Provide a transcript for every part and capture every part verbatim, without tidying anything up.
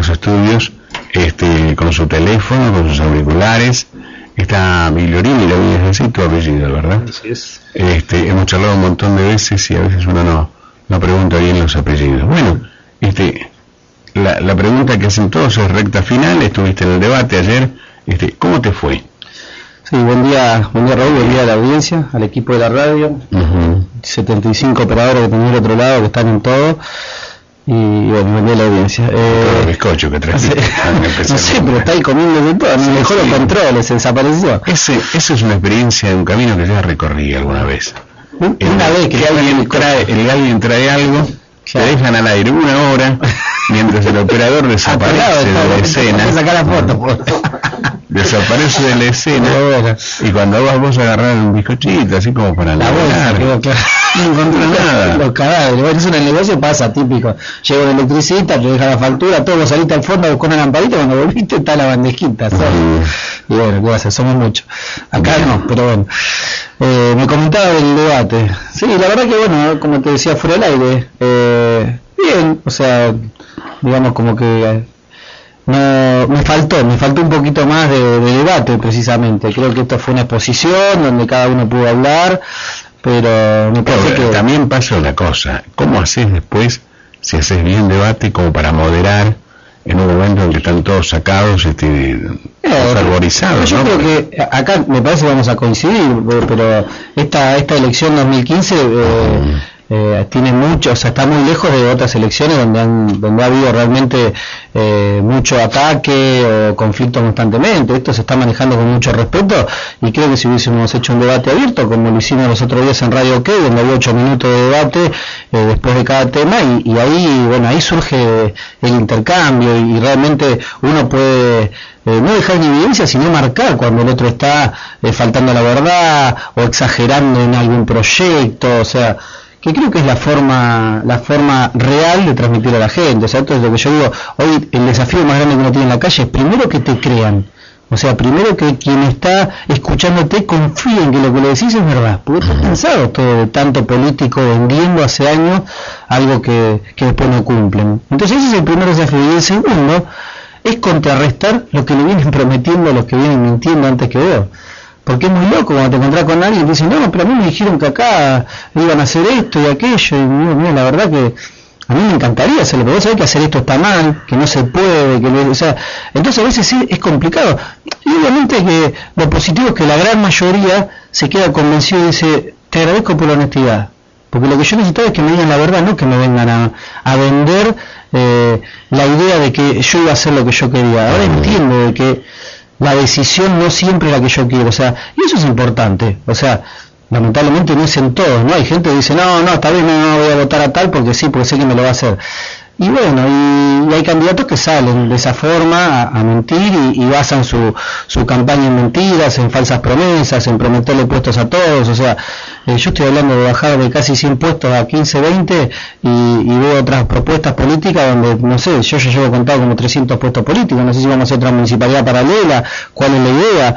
los estudios, este, con su teléfono, con sus auriculares. Está Migliorini, lo vi desde tu apellido, ¿verdad? Así es. Este, hemos charlado un montón de veces y a veces uno no, no pregunta bien los apellidos. Bueno, este, la, la pregunta que hacen todos es recta final. Estuviste en el debate ayer. Este, ¿cómo te fue? Sí, buen día, buen día Raúl, buen día a la audiencia, al equipo de la radio, uh-huh. setenta y cinco operadores que tenés del otro lado que están en todo, y bueno, buen día a la audiencia. Eh, todo el bizcocho que traes. No sé, pero está ahí comiendo de todo, ni mejor los controles, se desapareció. Ese, eso es una experiencia de un camino que ya recorrí alguna vez. Una el, vez que, que alguien trae, el alguien trae algo, se dejan al aire una hora, mientras el operador desaparece de la escena. Sacar la foto, por desaparece de la escena, y cuando vas vos a agarrar un bizcochito así como para la bolsa, quedó claro. No encontré nada. Los cadáveres, bueno, eso en el negocio pasa, típico. Llega un electricista, te deja la factura, todo, vos saliste al fondo, buscó una lamparita, cuando volviste está la bandejita, ¿sabes? Uh-huh. Y bueno, ¿qué pasa? Somos muchos. Acá no, pero bueno. Eh, me comentaba del debate. Sí, la verdad que bueno, como te decía fuera del aire, eh, bien, o sea, digamos como que no, me faltó, me faltó un poquito más de, de debate precisamente. Creo que esto fue una exposición donde cada uno pudo hablar, pero me parece pero, que también pasa una cosa, ¿cómo haces después, si haces bien debate, como para moderar en un momento en que están todos sacados, este, eh, fervorizados? Yo ¿no? creo que acá me parece que vamos a coincidir, pero esta esta elección dos mil quince eh, uh-huh. Eh, tiene mucho, o sea, está muy lejos de otras elecciones donde han, donde ha habido realmente eh, mucho ataque o conflicto constantemente. Esto se está manejando con mucho respeto, y creo que si hubiésemos hecho un debate abierto como lo hicimos los otros días en Radio OK, donde había ocho minutos de debate eh, después de cada tema, y, y ahí, bueno, ahí surge el intercambio, y, y realmente uno puede Eh, no dejar ni evidencia, sino marcar cuando el otro está eh, faltando a la verdad o exagerando en algún proyecto, o sea, que creo que es la forma la forma real de transmitir a la gente. O sea, esto es lo que yo digo, hoy el desafío más grande que uno tiene en la calle es primero que te crean, o sea, primero que quien está escuchándote confíe en que lo que le decís es verdad, porque está pensado todo de tanto político vendiendo hace años algo que, que después no cumplen. Entonces ese es el primer desafío, y el segundo es contrarrestar lo que le vienen prometiendo a los que vienen mintiendo antes que vos. Porque es muy loco cuando te encontrás con alguien y te dicen, no, pero a mí me dijeron que acá iban a hacer esto y aquello, y mira, la verdad que a mí me encantaría hacerlo, pero vos sabés que hacer esto está mal, que no se puede, que o sea, entonces a veces sí es complicado. Y obviamente que lo positivo es que la gran mayoría se queda convencido y dice, te agradezco por la honestidad, porque lo que yo necesito es que me digan la verdad, no que me vengan a, a vender eh, la idea de que yo iba a hacer lo que yo quería. Ahora entiendo de que la decisión no siempre es la que yo quiero, o sea, y eso es importante, o sea, lamentablemente no es en todos, ¿no? Hay gente que dice, no, no, está bien, no, no voy a votar a tal porque sí, porque sé que me lo va a hacer. Y bueno, y, y hay candidatos que salen de esa forma a, a mentir y, y basan su, su campaña en mentiras, en falsas promesas, en prometerle puestos a todos. O sea, eh, yo estoy hablando de bajar de casi cien puestos a quince, veinte, y, y veo otras propuestas políticas donde, no sé, yo ya llevo contado como trescientos puestos políticos, no sé si vamos a hacer otra municipalidad paralela, cuál es la idea.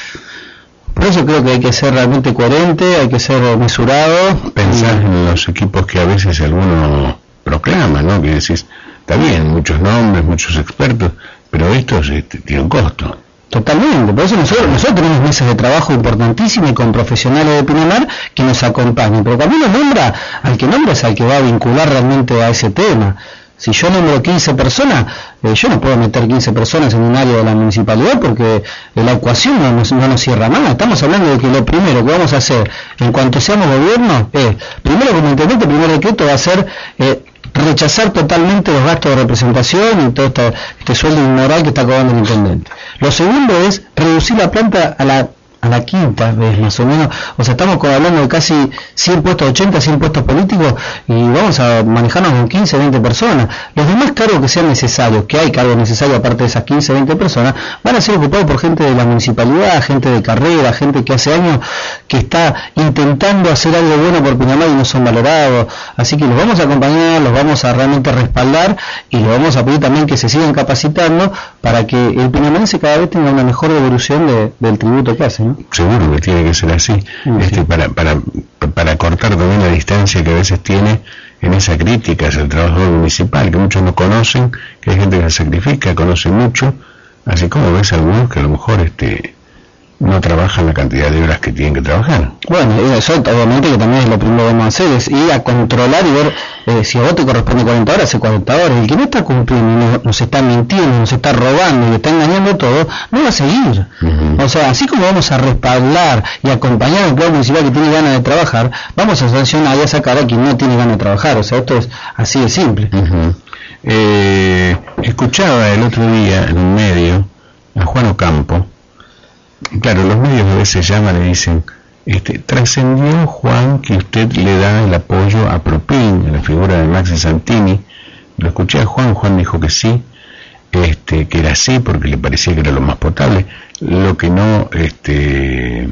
Por eso creo que hay que ser realmente coherente, hay que ser mesurado. Pensar y en los equipos que a veces alguno proclama, ¿no? Que decís, está bien, muchos nombres, muchos expertos, pero esto este, tiene un costo. Totalmente, por eso nosotros, nosotros tenemos mesas de trabajo importantísimas y con profesionales de Pinamar que nos acompañan, pero cuando uno nombra, al que nombra es al que va a vincular realmente a ese tema. Si yo nombro quince personas, eh, yo no puedo meter quince personas en un área de la municipalidad porque eh, la ecuación no nos, no nos cierra nada. Estamos hablando de que lo primero que vamos a hacer en cuanto seamos gobierno es, primero como intendente, el primer decreto va a ser eh, rechazar totalmente los gastos de representación y todo este, este sueldo inmoral que está cobrando el intendente. Lo segundo es reducir la planta a la a la quinta vez más o menos, o sea, estamos hablando de casi cien puestos, ochenta, cien puestos políticos, y vamos a manejarnos con quince, veinte personas. Los demás cargos que sean necesarios, que hay cargos necesarios aparte de esas quince, veinte personas, van a ser ocupados por gente de la municipalidad, gente de carrera, gente que hace años que está intentando hacer algo bueno por Pinamar y no son valorados. Así que los vamos a acompañar, los vamos a realmente respaldar, y los vamos a pedir también que se sigan capacitando para que el pinamarense cada vez tenga una mejor devolución de, del tributo que hacen, ¿no? Seguro que tiene que ser así, sí. este, para, para, para cortar también la distancia que a veces tiene en esa crítica hacia el trabajador municipal, que muchos no conocen, que hay gente que se sacrifica, conoce mucho, así como ves algunos que a lo mejor este no trabajan la cantidad de horas que tienen que trabajar. Bueno, eso obviamente que también es lo primero que vamos a hacer, es ir a controlar y ver eh, si a vos te corresponde cuarenta horas, hace cuarenta horas. El que no está cumpliendo, no, nos está mintiendo, nos está robando y está engañando todo, no va a seguir. Uh-huh. O sea, así como vamos a respaldar y acompañar al empleado municipal que tiene ganas de trabajar, vamos a sancionar y a sacar a quien no tiene ganas de trabajar. O sea, esto es así de simple. Uh-huh. eh, escuchaba el otro día en un medio a Juan Ocampo. Claro, los medios a veces llaman y dicen, este, trascendió, Juan, que usted le da el apoyo a Propin, en la figura de Maxi Santini. Lo escuché a Juan, Juan dijo que sí, este, que era así porque le parecía que era lo más potable. Lo que no este,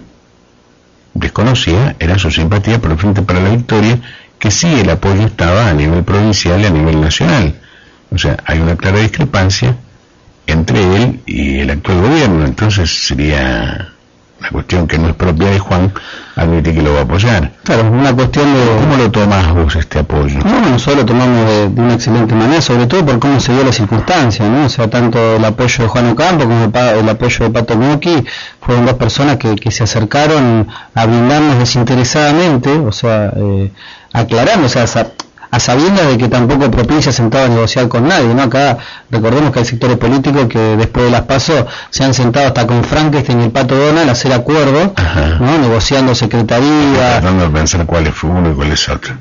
desconocía era su simpatía por el Frente para la Victoria, que sí el apoyo estaba a nivel provincial y a nivel nacional. O sea, hay una clara discrepancia entre él y el actual gobierno, entonces sería una cuestión que no es propia de Juan admitir que lo va a apoyar. Claro, una cuestión de... ¿Cómo lo tomás vos este apoyo? No, nosotros lo tomamos de, de una excelente manera, sobre todo por cómo se dio la circunstancia, ¿no? O sea, tanto el apoyo de Juan Ocampo como el, el apoyo de Pato Mucchi fueron dos personas que, que se acercaron a brindarnos desinteresadamente, o sea, eh, aclarando, o sea, a sabiendas de que tampoco Propin se ha sentado a negociar con nadie, ¿no? Acá recordemos que hay sectores políticos que después de las PASO se han sentado hasta con Frankenstein y el Pato Donald a hacer acuerdos, ¿no? Negociando secretaría. Tratando de pensar cuál es uno y cuál es otro.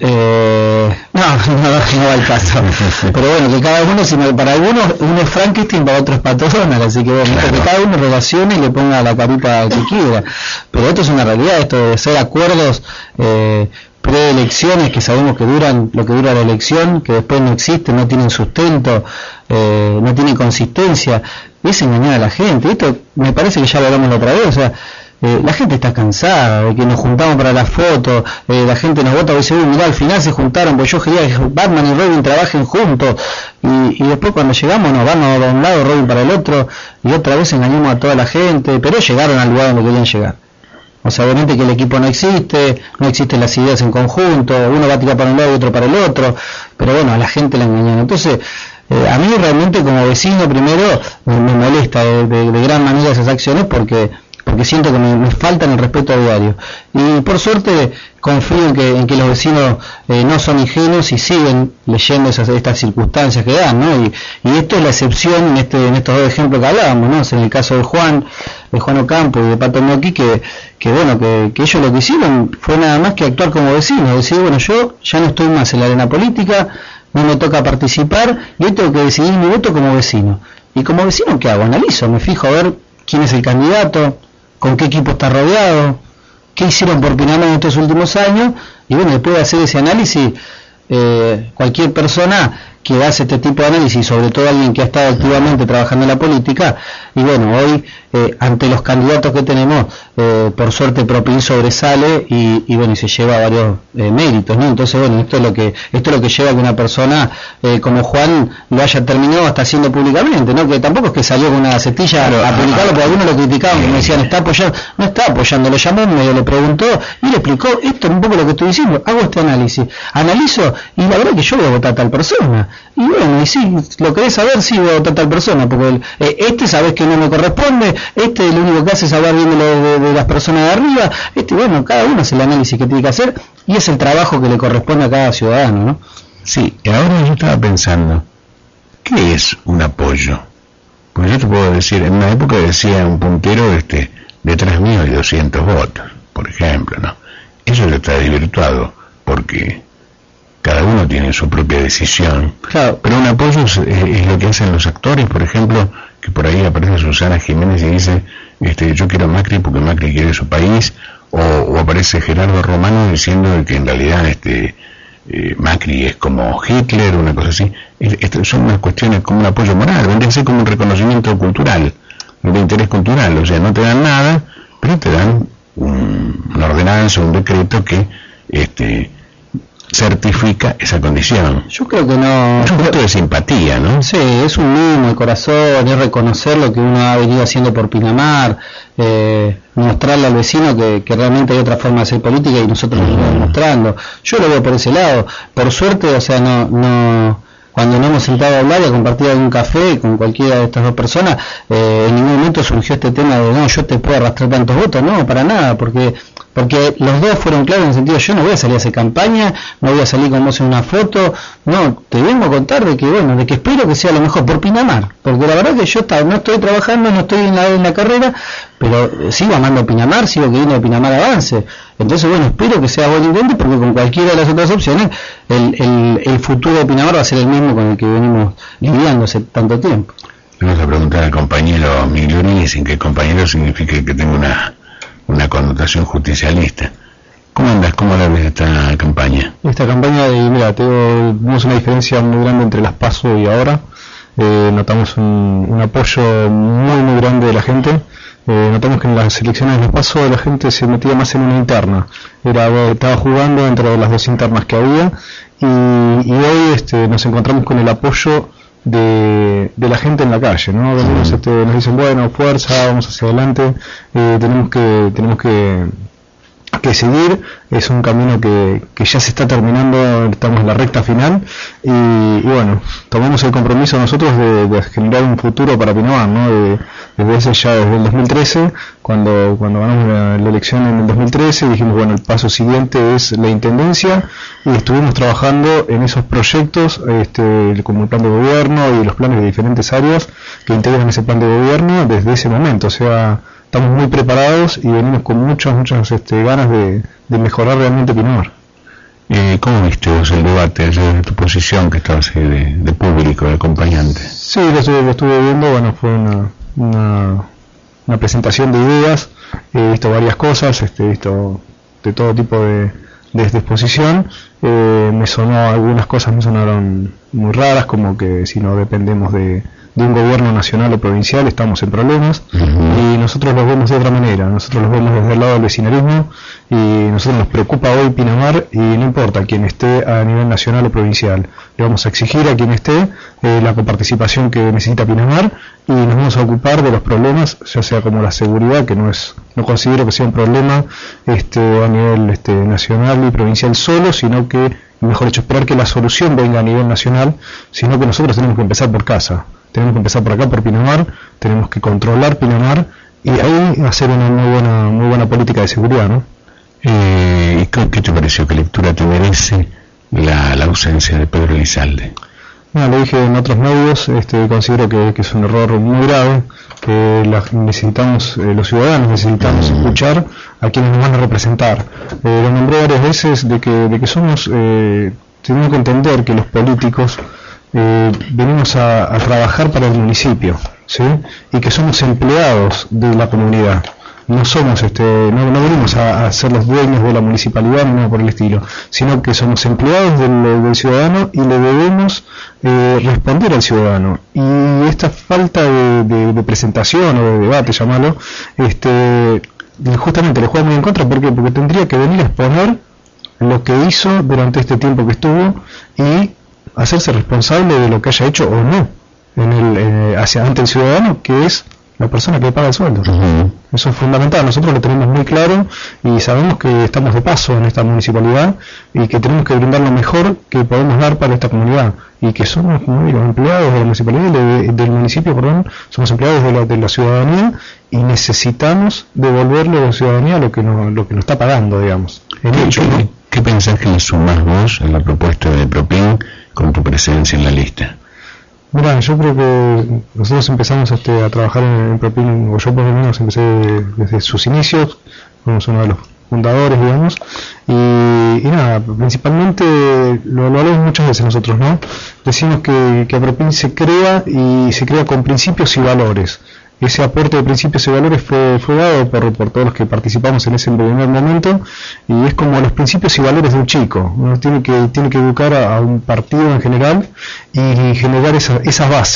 Eh, no, no, no va el caso. Pero bueno, que cada uno, si para algunos uno es Frankenstein, para otros es Pato Donald, así que bueno, claro, que cada uno relacione y le ponga la carita que quiera. Pero esto es una realidad, esto de hacer acuerdos eh, preelecciones que sabemos que duran lo que dura la elección, que después no existen, no tienen sustento, eh, no tienen consistencia, es engañar a la gente. Esto me parece que ya lo hablamos la otra vez, o sea, eh, la gente está cansada de que nos juntamos para la foto, eh, la gente nos vota y dice, uy, mirá, al final se juntaron, pues yo quería que Batman y Robin trabajen juntos, y, y después cuando llegamos nos vamos de un lado, Robin para el otro, y otra vez engañamos a toda la gente, pero llegaron al lugar donde querían llegar. O sea, obviamente que el equipo no existe, no existen las ideas en conjunto, uno va a tirar para un lado y otro para el otro, pero bueno, a la gente la engañan. Entonces, eh, a mí realmente como vecino primero me, me molesta de, de, de gran manera esas acciones porque porque siento que me, me faltan el respeto a diario. Y por suerte confío en que, en que los vecinos eh, no son ingenuos y siguen leyendo esas, estas circunstancias que dan, ¿no? Y, y esto es la excepción en, este, en estos dos ejemplos que hablábamos, ¿no? O sea, en el caso de Juan, de Juan Ocampo y de Pato Mucchi, que, que bueno, que, que ellos lo que hicieron fue nada más que actuar como vecinos, decir, bueno, yo ya no estoy más en la arena política, no me toca participar, y hoy tengo que decidir mi voto como vecino. Y como vecino, ¿qué hago? Analizo, me fijo a ver quién es el candidato, con qué equipo está rodeado, qué hicieron por Pinamar en estos últimos años, y bueno, después de hacer ese análisis, eh, cualquier persona que hace este tipo de análisis, sobre todo alguien que ha estado activamente trabajando en la política, y bueno, hoy eh, ante los candidatos que tenemos, eh, por suerte Propin sobresale y, y bueno, y se lleva varios eh, méritos, ¿no? Entonces bueno, esto es lo que esto es lo que lleva a que una persona eh, como Juan lo haya terminado hasta haciendo públicamente, ¿no? Que tampoco es que salió con una cestilla a, a publicarlo, porque algunos lo criticaban, que me decían, está apoyando, no está apoyando, lo llamó, medio le preguntó y le explicó, esto es un poco lo que estoy diciendo, hago este análisis, analizo y la verdad que yo voy a votar a tal persona. Y bueno, y sí, lo querés saber, sí, voy a votar a tal persona, porque el, eh, este sabés que no me corresponde, este lo único que hace es hablar bien de, lo, de, de las personas de arriba, este, bueno, cada uno hace el análisis que tiene que hacer y es el trabajo que le corresponde a cada ciudadano, ¿no? Sí, y ahora yo estaba pensando, ¿qué es un apoyo? Pues yo te puedo decir, en una época decía un puntero, este, detrás mío hay doscientos votos, por ejemplo, ¿no? Eso ya está desvirtuado, porque cada uno tiene su propia decisión, claro, pero un apoyo es, es lo que hacen los actores, por ejemplo, que por ahí aparece Susana Jiménez y dice, este, yo quiero Macri porque Macri quiere su país, o, o aparece Gerardo Romano diciendo que en realidad este eh, Macri es como Hitler, una cosa así. Esto son unas cuestiones como un apoyo moral, vendría a ser como un reconocimiento cultural, de interés cultural, o sea, no te dan nada, pero te dan un, una ordenanza, un decreto que este certifica esa condición. Yo creo que no. Es un gesto de simpatía, ¿no? Sí, es un mimo de corazón, es reconocer lo que uno ha venido haciendo por Pinamar, eh, mostrarle al vecino que, que realmente hay otra forma de hacer política y nosotros lo estamos mostrando. Yo lo veo por ese lado. Por suerte, o sea, no, no. Cuando nos hemos sentado a hablar y a compartir algún café con cualquiera de estas dos personas, eh, en ningún momento surgió este tema de no, yo te puedo arrastrar tantos votos, no, para nada, porque porque los dos fueron claros en el sentido, yo no voy a salir a hacer campaña, no voy a salir con vos en una foto, no, te vengo a contar de que, bueno, de que espero que sea lo mejor por Pinamar, porque la verdad que yo está, no estoy trabajando, no estoy en la, en la carrera, pero sigo amando Pinamar, sigo queriendo que Pinamar avance. Entonces, bueno, espero que sea buen intento, porque con cualquiera de las otras opciones, el, el, el futuro de Pinamar va a ser el mismo con el que venimos lidiando hace tanto tiempo. Vamos a preguntar al compañero Miglioni, sin que el compañero signifique que tenga una, una connotación justicialista. ¿Cómo andas? ¿Cómo la ves esta campaña? Esta campaña, y mira, tenemos una diferencia muy grande entre las PASO y ahora. Eh, notamos un, un apoyo muy, muy grande de la gente. Eh, notamos que en las elecciones de los PASO la gente se metía más en una interna, era estaba jugando entre las dos internas que había, y, y hoy este, nos encontramos con el apoyo de, de la gente en la calle, ¿no? Venimos, este, nos dicen, bueno, fuerza, vamos hacia adelante, eh, tenemos que tenemos que que seguir, es un camino que, que ya se está terminando, estamos en la recta final, y, y bueno, tomamos el compromiso nosotros de, de generar un futuro para Pinamar, ¿no? De, desde ese ya desde el dos mil trece, cuando cuando ganamos la, la elección en el dos mil trece, dijimos, bueno, el paso siguiente es la intendencia, y estuvimos trabajando en esos proyectos, este, como el plan de gobierno y los planes de diferentes áreas que integran ese plan de gobierno desde ese momento, o sea, estamos muy preparados y venimos con muchas, muchas este, ganas de, de mejorar realmente Pinamar. Eh, ¿Cómo viste vos el debate ayer de tu posición, que estabas ahí de, de público, de acompañante? Sí, lo estuve, lo estuve viendo, bueno, fue una, una, una presentación de ideas, he visto varias cosas, este, he visto de todo tipo de, de exposición, eh, me sonó, algunas cosas me sonaron muy raras, como que si no dependemos de de un gobierno nacional o provincial estamos en problemas, uh-huh. Y nosotros los vemos de otra manera, nosotros los vemos desde el lado del vecinalismo, y nosotros nos preocupa hoy Pinamar, y no importa quién esté a nivel nacional o provincial, le vamos a exigir a quien esté eh, la coparticipación que necesita Pinamar, y nos vamos a ocupar de los problemas, ya sea como la seguridad, que no es, no considero que sea un problema este a nivel este nacional y provincial solo, sino que, mejor dicho, esperar que la solución venga a nivel nacional, sino que nosotros tenemos que empezar por casa. Tenemos que empezar por acá, por Pinamar, tenemos que controlar Pinamar y ahí hacer una muy buena muy buena política de seguridad, ¿no? Eh, ¿Qué te pareció? ¿Qué lectura te merece la, la ausencia de Pedro Elizalde? Bueno, lo dije en otros medios, este, considero que, que es un error muy grave, que la, necesitamos, eh, los ciudadanos necesitamos mm. escuchar a quienes nos van a representar. Eh, lo nombré varias veces de que, de que somos, eh, tenemos que entender que los políticos Eh, venimos a, a trabajar para el municipio, ¿sí? Y que somos empleados de la comunidad, no somos este no, no venimos a, a ser los dueños de la municipalidad ni nada por el estilo, sino que somos empleados del, del ciudadano y le debemos eh, responder al ciudadano, y esta falta de, de, de presentación o de debate, llámalo, este justamente le juega muy en contra. ¿Por qué? Porque tendría que venir a exponer lo que hizo durante este tiempo que estuvo y hacerse responsable de lo que haya hecho o no en el, eh, hacia ante el ciudadano, que es la persona que paga el sueldo. Uh-huh. Eso es fundamental, nosotros lo tenemos muy claro y sabemos que estamos de paso en esta municipalidad y que tenemos que brindar lo mejor que podemos dar para esta comunidad, y que somos, como digo, empleados de la municipalidad, de, del municipio, perdón, somos empleados de la, de la ciudadanía, y necesitamos devolverle a la ciudadanía lo que nos, lo que nos está pagando, digamos. En ¿Qué, hecho, qué, ¿no? ¿Qué pensás que le sumás vos a la propuesta de Propin con tu presencia en la lista? Mira, yo creo que nosotros empezamos este, a trabajar en, en Propin, o yo por lo menos empecé desde sus inicios, fuimos uno de los fundadores, digamos, y, y nada, principalmente lo, lo hablamos muchas veces nosotros, ¿no? Decimos que, que Propin se crea y se crea con principios y valores. Ese aporte de principios y valores fue, fue dado por, por todos los que participamos en ese primer momento, y es como los principios y valores de un chico. Uno tiene que tiene que educar a, a un partido en general y generar esa, esa base,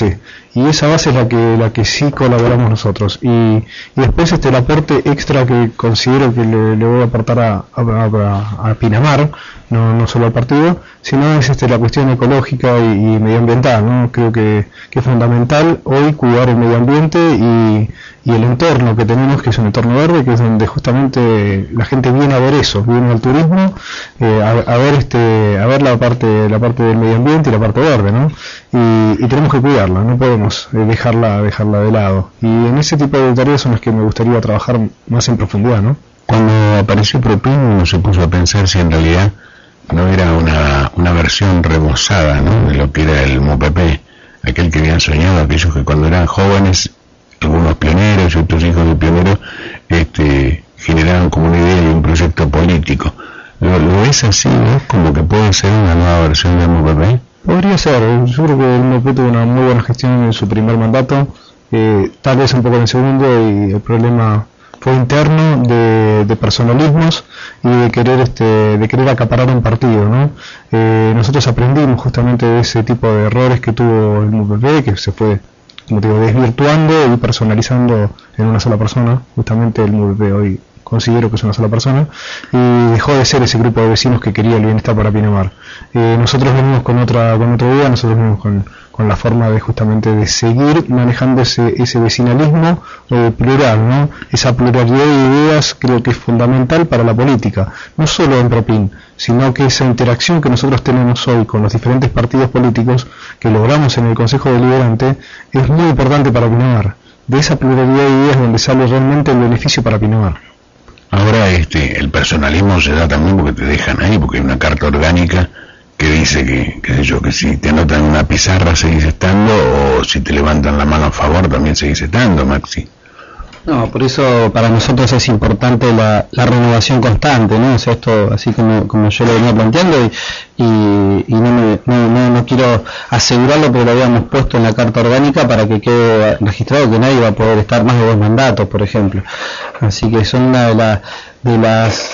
y esa base es la que la que sí colaboramos nosotros, y, y después este el aporte extra que considero que le, le voy a aportar a, a, a, a Pinamar, no, no solo al partido, sino es este la cuestión ecológica y, y medioambiental, ¿no? Creo que, que es fundamental hoy cuidar el medio ambiente y, y el entorno que tenemos, que es un entorno verde, que es donde justamente la gente viene a ver eso, viene al turismo, eh, a, a ver este a ver la parte la parte del medio ambiente y la parte verde, ¿no? Y, y tenemos que cuidarla, no podemos eh, dejarla dejarla de lado, y en ese tipo de tareas son las que me gustaría trabajar más en profundidad, ¿no? Cuando apareció Propin, uno se puso a pensar si en realidad no era una, una versión rebozada, ¿no?, de lo que era el M U P P, aquel que habían soñado aquellos que cuando eran jóvenes, algunos pioneros y otros hijos de pioneros, este, generaron como una idea y un proyecto político. ¿Lo, lo ves así, ¿no? Como que puede ser una nueva versión del M U P P? Podría ser, yo creo que el M U P P tuvo una muy buena gestión en su primer mandato, eh, tal vez un poco en el segundo, y el problema fue interno de, de personalismos y de querer este de querer acaparar un partido, ¿no? Eh, nosotros aprendimos justamente de ese tipo de errores que tuvo el M U P P, que se fue, como te digo, desvirtuando y personalizando en una sola persona. Justamente el M U P P hoy considero que es una sola persona, y dejó de ser ese grupo de vecinos que quería el bienestar para Pinamar. Eh, nosotros venimos con otra con otra idea, nosotros venimos con, con la forma de justamente de seguir manejando ese, ese vecinalismo eh, plural, ¿no? Esa pluralidad de ideas creo que es fundamental para la política, no solo en Propin, sino que esa interacción que nosotros tenemos hoy con los diferentes partidos políticos que logramos en el Consejo Deliberante es muy importante para Pinamar. De esa pluralidad de ideas donde sale realmente el beneficio para Pinamar. Ahora este el personalismo se da también porque te dejan ahí, porque hay una carta orgánica que dice que, qué sé yo, que si te anotan en una pizarra seguís estando, o si te levantan la mano a favor también seguís estando, Maxi. No, por eso para nosotros es importante la, la renovación constante, ¿no? O sea, esto así como, como yo lo venía planteando, y, y, y no, me, no, no, no quiero asegurarlo, pero lo habíamos puesto en la carta orgánica para que quede registrado que nadie va a poder estar más de dos mandatos, por ejemplo. Así que son una de, la, de las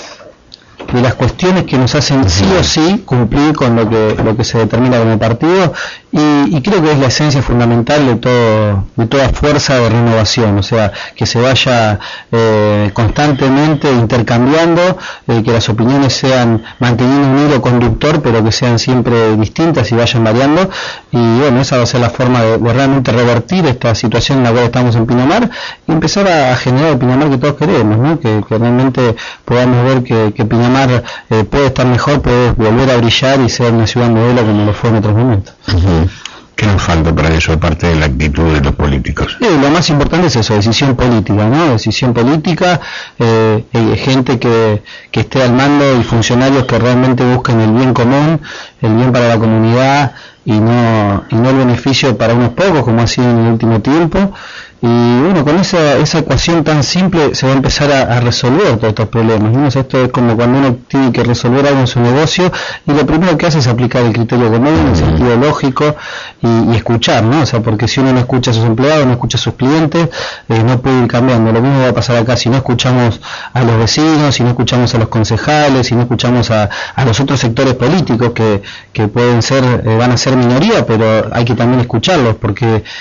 de las cuestiones que nos hacen sí o sí cumplir con lo que lo que se determina como partido, y, y creo que es la esencia fundamental de todo de toda fuerza de renovación, o sea, que se vaya eh, constantemente intercambiando, eh, que las opiniones sean manteniendo un hilo conductor, pero que sean siempre distintas y vayan variando, y bueno, esa va a ser la forma de, de realmente revertir esta situación en la cual estamos en Pinamar y empezar a, a generar el Pinamar que todos queremos, ¿no? Que, que realmente podamos ver que, que Pinamar Eh, puede estar mejor, puede volver a brillar y ser una ciudad modelo como lo fue en otros momentos. Uh-huh. ¿Qué nos falta para eso, aparte de la actitud de los políticos? Eh, lo más importante es eso, decisión política, ¿no? Decisión política, eh, eh, gente que, que esté al mando y funcionarios que realmente busquen el bien común, el bien para la comunidad, y no y no el beneficio para unos pocos, como ha sido en el último tiempo. Y bueno, con esa esa ecuación tan simple se va a empezar a, a resolver todos estos problemas, ¿no? O sea, esto es como cuando uno tiene que resolver algo en su negocio y lo primero que hace es aplicar el criterio común, el sentido lógico, y, y escuchar, ¿no? O sea, porque si uno no escucha a sus empleados, no escucha a sus clientes, eh, no puede ir cambiando. Lo mismo va a pasar acá si no escuchamos a los vecinos, si no escuchamos a los concejales, si no escuchamos a, a los otros sectores políticos que, que pueden ser, eh, van a ser minoría, pero hay que también escucharlos, porque